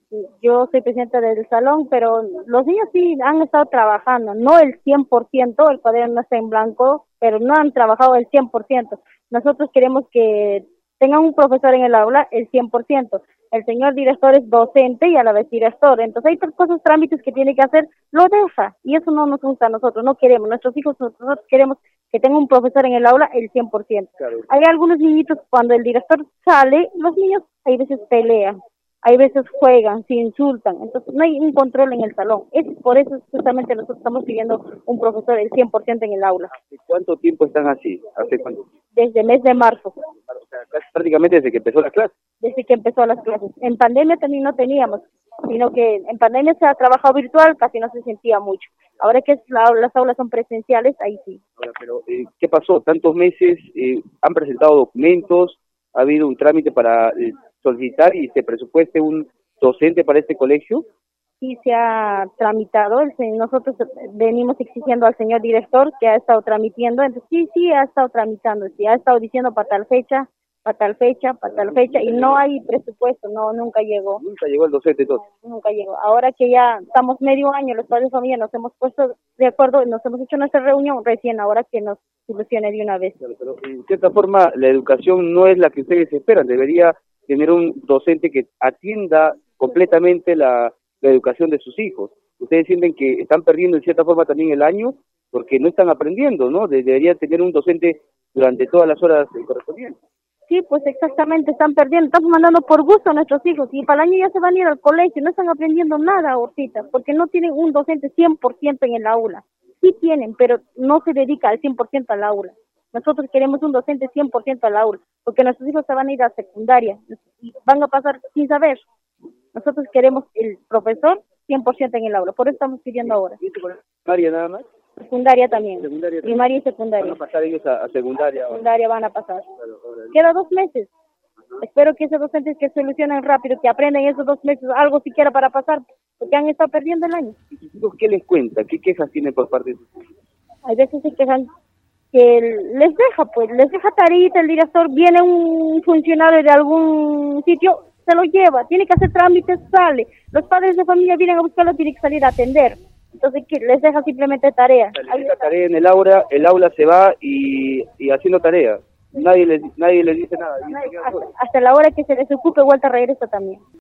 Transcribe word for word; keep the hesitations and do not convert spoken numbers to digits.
Yo soy presidenta del salón, pero los niños sí han estado trabajando, no el cien por ciento, el cuaderno no está en blanco, pero no han trabajado el cien por ciento. Nosotros queremos que tengan un profesor en el aula el cien por ciento. El señor director es docente y a la vez director, entonces hay otras cosas, trámites que tiene que hacer, lo deja, y eso no nos gusta a nosotros, no queremos, nuestros hijos, nosotros queremos que tenga un profesor en el aula el cien por ciento. Claro. Hay algunos niñitos, cuando el director sale, los niños hay veces pelean, hay veces juegan, se insultan, entonces no hay un control en el salón. Es por eso justamente nosotros estamos pidiendo un profesor el cien por ciento en el aula. ¿Hace cuánto tiempo están así? ¿Hace cuánto? Desde el mes de marzo. O sea, casi prácticamente desde que empezó la clase. Desde que empezó las clases. En pandemia también no teníamos, sino que en pandemia se ha trabajado virtual, casi no se sentía mucho. Ahora que es la, las aulas son presenciales, ahí sí. Ahora, pero eh, ¿qué pasó? Tantos meses, eh, han presentado documentos, ha habido un trámite para eh, solicitar y se presupueste un docente para este colegio. Sí se ha tramitado, el, nosotros venimos exigiendo al señor director que ha estado tramitando, entonces sí, sí ha estado tramitando, sí ha estado diciendo para tal fecha, para tal fecha, para tal fecha, y no hay presupuesto, no, nunca llegó. Nunca llegó el docente entonces. No, nunca llegó. Ahora que ya estamos medio año, los padres de familia nos hemos puesto de acuerdo, nos hemos hecho nuestra reunión recién, ahora que nos solucione de una vez. Claro, pero en cierta forma la educación no es la que ustedes esperan, debería tener un docente que atienda completamente la, la educación de sus hijos. Ustedes sienten que están perdiendo en cierta forma también el año porque no están aprendiendo, ¿no? De, debería tener un docente durante todas las horas correspondientes. Sí, pues exactamente, están perdiendo, estamos mandando por gusto a nuestros hijos y para el año ya se van a ir al colegio, no están aprendiendo nada ahorita, porque no tienen un docente cien por ciento en el aula. Sí tienen, pero no se dedica al cien por ciento al aula. Nosotros queremos un docente cien por ciento al aula, porque nuestros hijos se van a ir a secundaria y van a pasar sin saber. Nosotros queremos el profesor cien por ciento en el aula, por eso estamos pidiendo ahora. ¿Y esto con primaria nada más? Secundaria también, Secundaria también. Primaria y secundaria. Van a pasar ellos a, a secundaria. Secundaria van a pasar. Claro, ahora. Queda dos meses. Ajá. Espero que esos docentes que solucionen rápido, que aprendan esos dos meses algo siquiera para pasar, porque han estado perdiendo el año. ¿Y sus hijos qué les cuenta? ¿Qué quejas tienen por parte de sus hijos? Hay veces se quejan que les deja, pues, les deja tareita el director, viene un funcionario de algún sitio, se lo lleva, tiene que hacer trámites, sale. Los padres de familia vienen a buscarlo, tiene que salir a atender. Entonces, ¿qué? Les deja simplemente tarea. O sea, les deja tarea en el aula, el aula se va y, y haciendo tarea. Nadie les, nadie les dice nada. Hasta, hasta la hora que se les ocupe, vuelta regresa también.